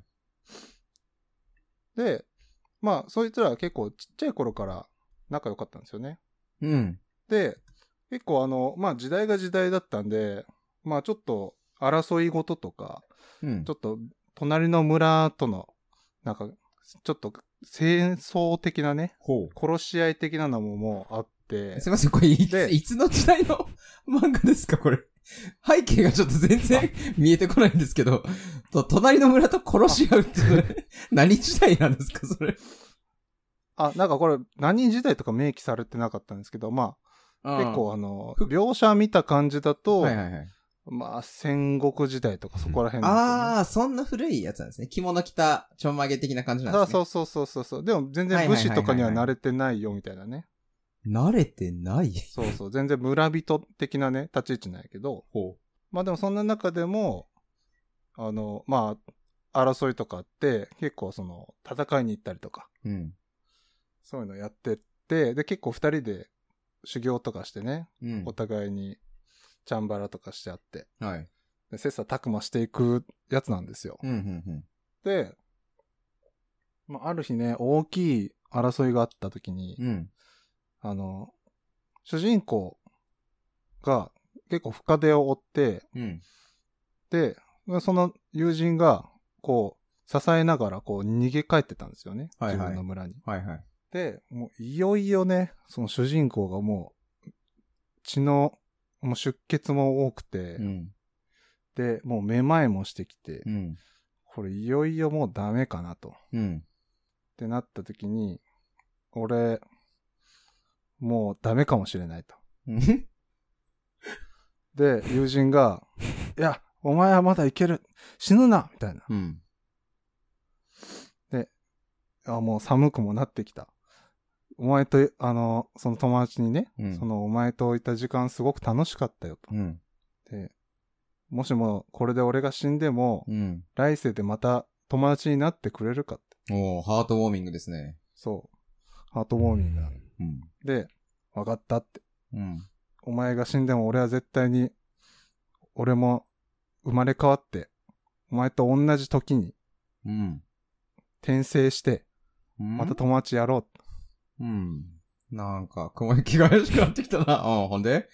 で、まあ、そいつらは結構ちっちゃい頃から仲良かったんですよね。 うん。 で、結構あの、まあ、時代が時代だったんで、まあ、ちょっと争い事とか、 うん。 ちょっと隣の村との、なんか、ちょっと戦争的なね、 ほう。 殺し合い的なのももうあって、 すいません、これいつ、 でいつの時代の漫画ですか、これ。背景がちょっと全然見えてこないんですけど、と、隣の村と殺し合うってそれ、何時代なんですか、それ。 あ、なんかこれ何時代とか明記されてなかったんですけど、まあ、結構あの、描写見た感じだと、 はいはいはい。 まあ、戦国時代とかそこら辺なんですよね。 ああ、そんな古いやつなんですね。着物着たちょんまげ的な感じなんですね。 そうそうそうそうそう。でも全然武士とかには慣れてないよみたいなね。 慣れてないそうそう。全然村人的なね、立ち位置なんやけど。 ほう。 まあでもそんな中でも、あの、まあ、争いとかあって、結構その、戦いに行ったりとか。 うん。 そういうのやってって、で、結構二人で修行とかしてね、 うん。 お互いにチャンバラとかしてあって、 はい。 で切磋琢磨していくやつなんですよ。 うん、うん、うん。 で、まあ、ある日ね、大きい争いがあった時に、 うん。 あの、主人公が結構深手を負って、 うん。 で、その友人が、こう、支えながら、こう、逃げ帰ってたんですよね。 はいはい自分の村に。 はいはい。 で、もう、いよいよね、その主人公がもう、血の、もう出血も多くて、 うん。 で、もうめまいもしてきて、 うん。 これいよいよもうダメかなと。 うん。 ってなった時に、俺、もうダメかもしれないと。 うんで、友人が、いや、お前はまだいける。死ぬなみたいな。 うん。 で、あ、もう寒くもなってきた。お前と、あの、その友達にね、 うんそのお前といた時間すごく楽しかったよと。 うん。 で、 もしもこれで俺が死んでも、 うん。 来世でまた友達になってくれるかって。 おー、ハートウォーミングですね。 そう。ハートウォーミングな。 うん。 で、わかったって。 うん。 お前が死んでも俺は絶対に、俺も生まれ変わって、お前と同じ時に、 うん。 転生して、 うんまた友達やろう。 うん。なんか、雲行きが怪しくなってきたな。うん、ほんで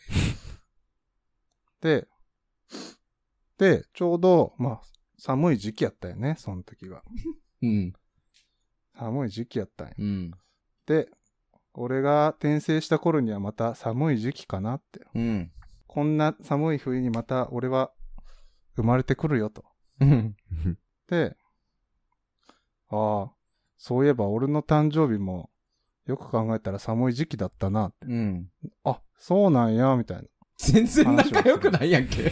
で、で、ちょうど、まあ、寒い時期やったよね、その時が。 うん。 寒い時期やったんよ。 うん。 で、俺が転生した頃にはまた寒い時期かなって。 うん。 こんな寒い冬にまた俺は生まれてくるよと。 うん。 で、ああ、そういえば俺の誕生日もよく考えたら寒い時期だったなって。 うん。 あ、そうなんや、みたいな。 全然仲良くないやんけ。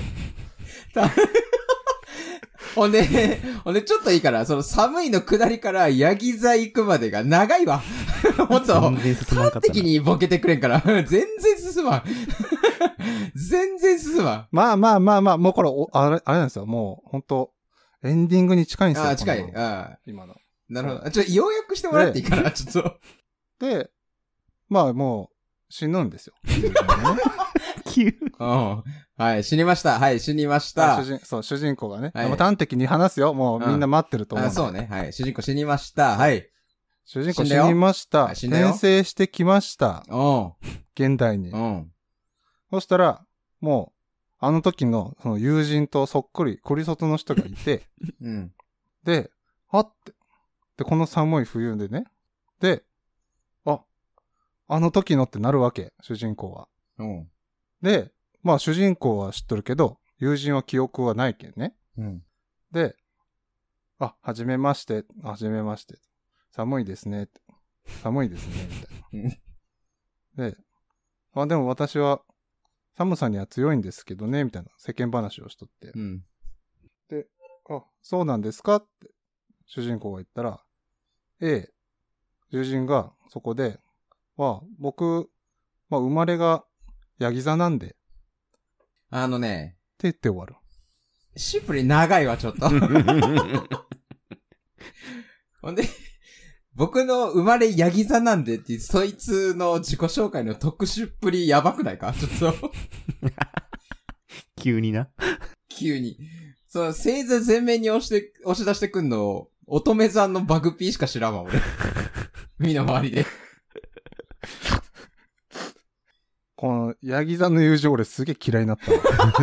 ほんで、ほんでちょっといいから、その寒いの下りからヤギ座行くまでが長いわ。もっと、 全然進まなかったな端的にボケてくれんから。全然進まん。全然進まん。 まあまあまあまあ、もうこれ、おあれ、あれなんですよ。もう、ほんと、エンディングに近いんですよ。 ああ、近い。 このああ。 今の。 なるほど。ちょ、要約してもらっていいかな、ちょっと。 で、まあもう、死ぬんですよ。 急。 うんはい、死にました。はい、死にました。 主人そう、主人公がね。 はいまあ端的に話すよ。もうみんな待ってると思うんあ、 で。 そうね。はい。主人公死にました。はい。 主人公死死んだよにました。 はい死んだよ転生してきました。 うん。 現代にう。ん。 そしたら、もう、あの時のその友人とそっくり、クリソトの人がいて、 うん。 で、はって。で、この寒い冬でね。で、あ、あの時のってなるわけ、主人公は。 うん。 で、まあ主人公は知っとるけど、友人は記憶はないけんね。 うん。 で、あ、はじめまして、はじめまして。寒いですね。寒いですね、みたいな。で、あ、でも私は寒さには強いんですけどね、みたいな世間話をしとって。 うん。 で、あ、そうなんですかって主人公が言ったら、ええ、友人がそこで、は、僕、まあ生まれがヤギ座なんで、ってあのね、 言って終わる。 シンプルに長いわ、ちょっと。ほんで、僕の生まれヤギ座なんでっていう、そいつの自己紹介の特殊っぷりやばくないかちょっと。 急にな。 急に。その、星座全面に押して、押し出してくんの、乙女座のバグピーしか知らんわ、俺。身の回りで。 この、ヤギ座の友情俺すげえ嫌いになったわ。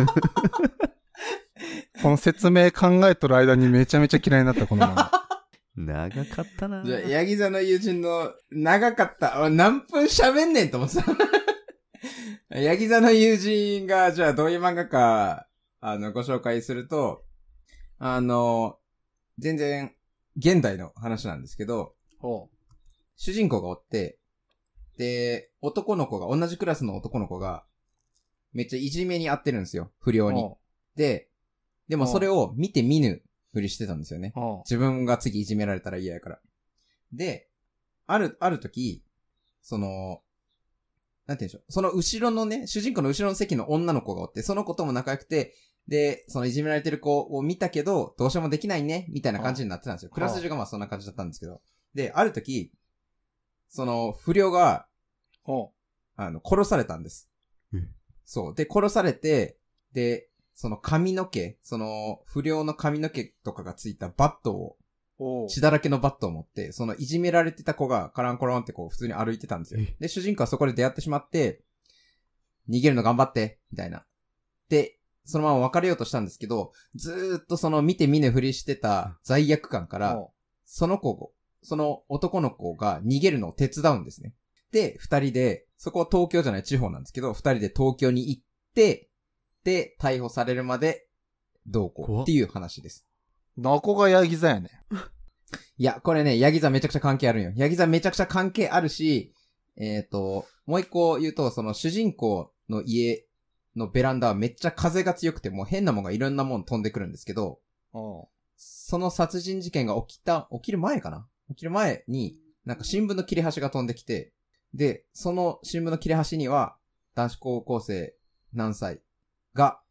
この説明考えとる間にめちゃめちゃ嫌いになった、このまま。 長かったな。 じゃあ、ヤギ座の友人の、長かった。俺何分喋んねんと思ってた。ヤギ座の友人が、じゃあどういう漫画か、あの、ご紹介すると、あの、全然、現代の話なんですけど、 ほ主人公がおって、で、男の子が、同じクラスの男の子が、めっちゃいじめに遭ってるんですよ。不良に。 ほで、でもそれを見て見ぬふりしてたんですよね。 ほ自分が次いじめられたら嫌やから。で、ある、ある時、その、なんて言うんでしょう。その後ろのね、主人公の後ろの席の女の子がおって、その子とも仲良くて、で、そのいじめられてる子を見たけど、どうしようもできないね、みたいな感じになってたんですよ。クラス中がまあそんな感じだったんですけど。で、ある時、その不良が、 ほあの、殺されたんです。 うんそう。で、殺されて、で、その髪の毛、その不良の髪の毛とかがついたバットを、 う。 血だらけのバットを持って、そのいじめられてた子がカランコロンってこう普通に歩いてたんですよ。で、主人公はそこで出会ってしまって、逃げるの頑張って、みたいな。で、そのまま別れようとしたんですけど、ずーっとその見て見ぬふりしてた罪悪感から、その子、その男の子が逃げるのを手伝うんですね。で、二人で、そこは東京じゃない地方なんですけど、二人で東京に行って、で、逮捕されるまで、どうこうっていう話です。 どこがヤギ座やねん。 いや、これね、ヤギ座めちゃくちゃ関係あるんよ。ヤギ座めちゃくちゃ関係あるし、えっと、もう一個言うと、その主人公の家のベランダはめっちゃ風が強くて、もう変なもんがいろんなもん飛んでくるんですけど、その殺人事件が起きた、起きる前かな起きる前に、なんか新聞の切れ端が飛んできて、で、その新聞の切れ端には、男子高校生何歳が、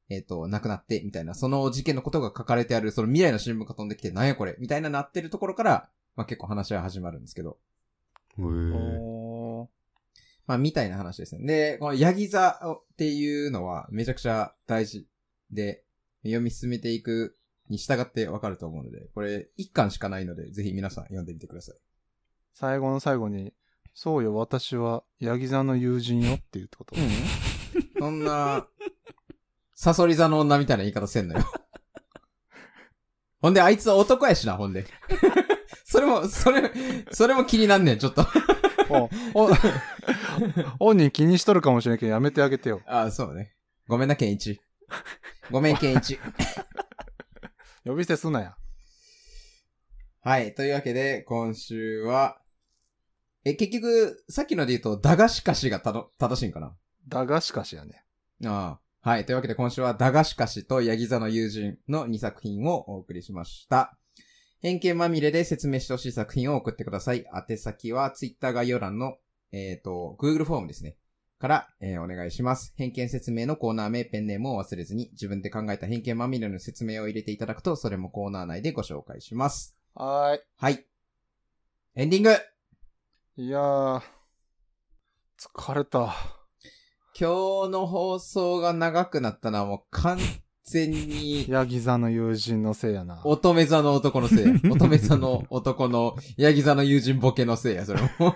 えっ、と、亡くなって、みたいな、その事件のことが書かれてある、その未来の新聞が飛んできて、なんやこれみたいななってるところから、まあ結構話は始まるんですけど。 へー。 まあみたいな話ですね。で、このヤギ座っていうのはめちゃくちゃ大事で、読み進めていくに従ってわかると思うので、これ一巻しかないので、ぜひ皆さん読んでみてください。 最後の最後に、そうよ、私はヤギ座の友人よっていうってこと。 うん。そんな、サソリ座の女みたいな言い方せんのよ。ほんで、あいつは男やしな、ほんで。それも、それ、それも気になんねん、ちょっと。 おお本人気にしとるかもしれんけど、やめてあげてよ。 ああ、そうね。ごめんな、ケンイチ。ごめん、ケンイチ。 呼び捨てすなや。 はい。というわけで、今週は、え、結局、さっきので言うと、だがしかしがたど正しいんかな？ だがしかしやね。 ああ。はい。というわけで、今週は、だがしかしとヤギ座の友人のにさく品をお送りしました。偏見まみれで説明してほしい作品を送ってください。宛先は、Twitter 概要欄の、えっと、Google フォームですね。から、えー、お願いします。偏見説明のコーナー名、ペンネームを忘れずに、自分で考えた偏見まみれの説明を入れていただくと、それもコーナー内でご紹介します。 はーい。 はい。エンディング。 いやー、疲れた。 今日の放送が長くなったのはもう完全に、 ヤギ座の友人のせいやな。 乙女座の男のせいや。乙女座の男のヤギ座の友人ボケのせいや、それも。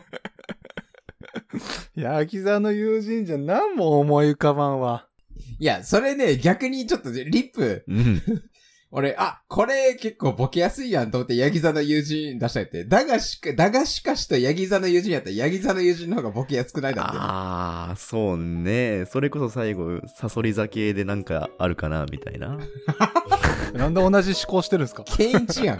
ヤギ座の友人じゃ何も思い浮かばんわ。 いや、それね、逆にちょっとリップ、 うん。 俺、あ、これ結構ボケやすいやんと思ってヤギ座の友人出したいって。だがしか、だがしかしとヤギ座の友人やったらヤギ座の友人の方がボケやすくないだって。 ああ、そうね。それこそ最後、サソリ座系でなんかあるかな、みたいな。 なんで同じ思考してるんすか？ ケンイチやん。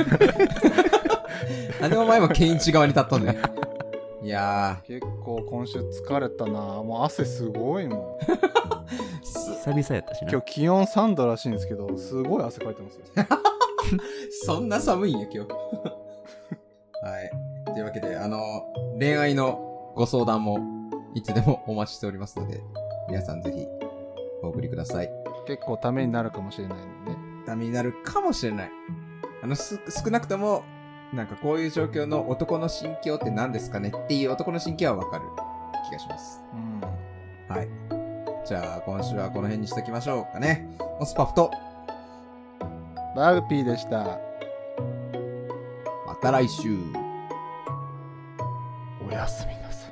なんでお前もケンイチ側に立っとんねん。いやー。結構今週疲れたな。もう汗すごいもん。 久々やったしな。 今日気温さんどらしいんですけど、すごい汗かいてますよ。 そんな寒いんや、今日。はい。というわけで、あの、恋愛のご相談もいつでもお待ちしておりますので、皆さんぜひお送りください。 結構ためになるかもしれないのでね。 ためになるかもしれない。あの、す、少なくとも、なんかこういう状況の男の心境って何ですかねっていう男の心境はわかる気がします。 うん。 はい。じゃあ今週はこの辺にしときましょうかね。オスパフとバグピーでした。 また来週。 おやすみなさい。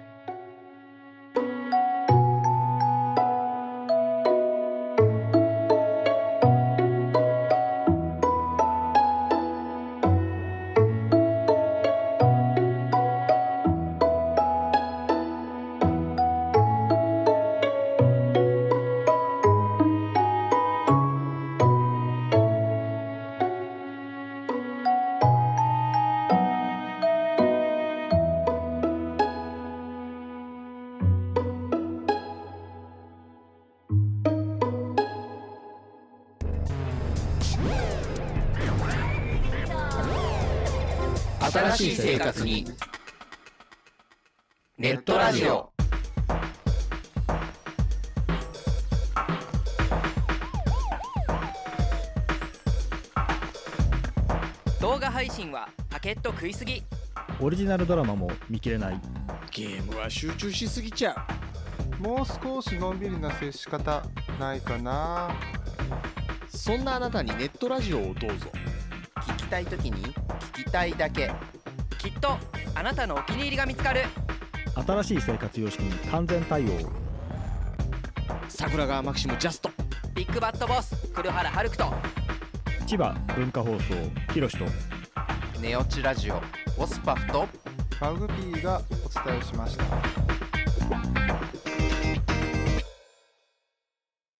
新しい生活にネットラジオ。 動画配信はパケット食いすぎ。 オリジナルドラマも見切れない。 ゲームは集中しすぎちゃう。もう少しのんびりな接し方ないかな。 そんなあなたにネットラジオをどうぞ。聞きたいときに聞きたいだけ。 きっとあなたのお気に入りが見つかる。 新しい生活様式に完全対応。 桜川マキシムジャスト。 ビッグバットボス黒原遥人。 千葉文化放送ひろしとネオチラジオオスパフとバグピーがお伝えしました。